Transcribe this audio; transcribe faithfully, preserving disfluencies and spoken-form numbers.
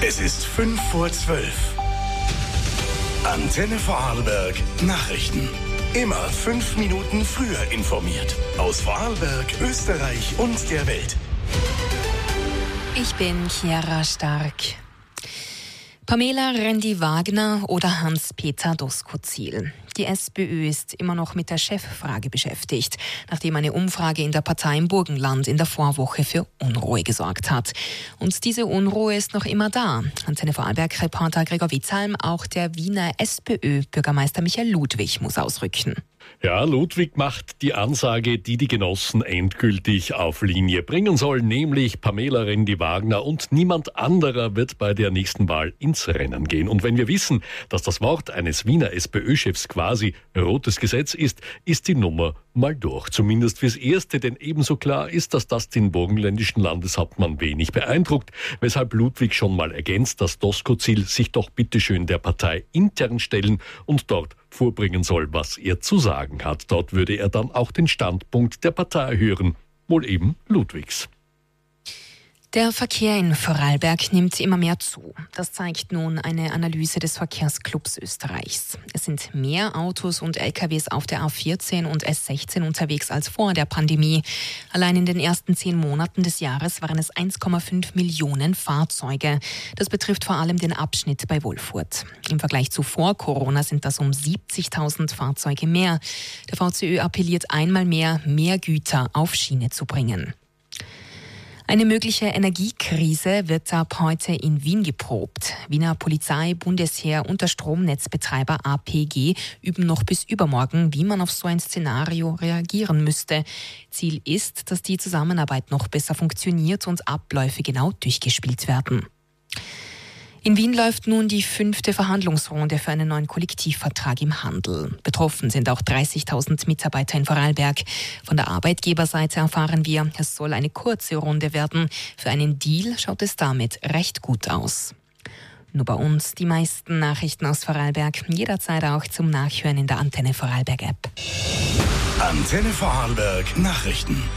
Es ist fünf vor zwölf. Antenne Vorarlberg Nachrichten. Immer fünf Minuten früher informiert. Aus Vorarlberg, Österreich und der Welt. Ich bin Chiara Stark. Pamela Rendi-Wagner oder Hans-Peter Doskozil. Die SPÖ ist immer noch mit der Cheffrage beschäftigt, nachdem eine Umfrage in der Partei im Burgenland in der Vorwoche für Unruhe gesorgt hat. Und diese Unruhe ist noch immer da. Antenne Vorarlberg-Reporter Gregor Witzalm, auch der Wiener SPÖ-Bürgermeister Michael Ludwig muss ausrücken. Ja, Ludwig macht die Ansage, die die Genossen endgültig auf Linie bringen soll, nämlich Pamela Rendi-Wagner und niemand anderer wird bei der nächsten Wahl ins Rennen gehen. Und wenn wir wissen, dass das Wort eines Wiener SPÖ-Chefs quasi rotes Gesetz ist, ist die Nummer mal durch. Zumindest fürs Erste, denn ebenso klar ist, dass das den burgenländischen Landeshauptmann wenig beeindruckt, weshalb Ludwig schon mal ergänzt, dass Doskozil sich doch bitteschön der Partei intern stellen und dort vorbringen soll, was er zu sagen hat. Dort würde er dann auch den Standpunkt der Partei hören, wohl eben Ludwigs. Der Verkehr in Vorarlberg nimmt immer mehr zu. Das zeigt nun eine Analyse des Verkehrsclubs Österreichs. Es sind mehr Autos und L K Ws auf der A vierzehn und S sechzehn unterwegs als vor der Pandemie. Allein in den ersten zehn Monaten des Jahres waren es eins Komma fünf Millionen Fahrzeuge. Das betrifft vor allem den Abschnitt bei Wolfurt. Im Vergleich zu vor Corona sind das um siebzigtausend Fahrzeuge mehr. Der V C Ö appelliert einmal mehr, mehr Güter auf Schiene zu bringen. Eine mögliche Energiekrise wird ab heute in Wien geprobt. Wiener Polizei, Bundesheer und der Stromnetzbetreiber A P G üben noch bis übermorgen, wie man auf so ein Szenario reagieren müsste. Ziel ist, dass die Zusammenarbeit noch besser funktioniert und Abläufe genau durchgespielt werden. In Wien läuft nun die fünfte Verhandlungsrunde für einen neuen Kollektivvertrag im Handel. Betroffen sind auch dreißigtausend Mitarbeiter in Vorarlberg. Von der Arbeitgeberseite erfahren wir, es soll eine kurze Runde werden. Für einen Deal schaut es damit recht gut aus. Nur bei uns die meisten Nachrichten aus Vorarlberg, jederzeit auch zum Nachhören in der Antenne Vorarlberg App. Antenne Vorarlberg Nachrichten.